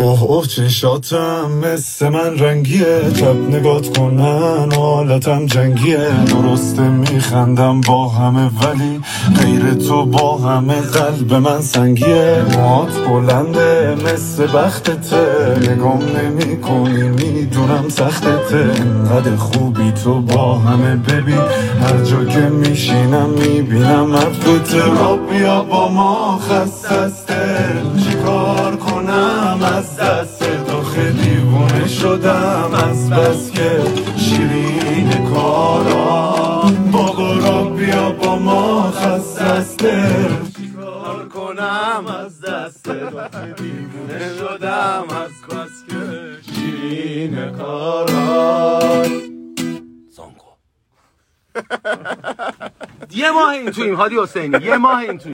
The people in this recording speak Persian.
اوه چشاتم مثل من رنگیه، جب نگات کنن حالتم جنگیه. درسته میخندم با همه ولی غیر تو با همه قلب من سنگیه. موهات بلنده مثل بختته، نگام نمی کنی میدونم سختته. انقدر خوبی تو با همه ببین، هر جا که میشینم میبینم عطرته. را بیا با ما خستسته، چیکار کنم از دست تو؟ خیلی دیوونه شدم از بس که شیرین کارا. بابا را بیا با ما خستسته، چیکار کنم از دست تو؟ خیلی دیوونه شدم از بس که شیرین کارا. یه ماه این تویم هادی حسینی، یه ماه این تویم.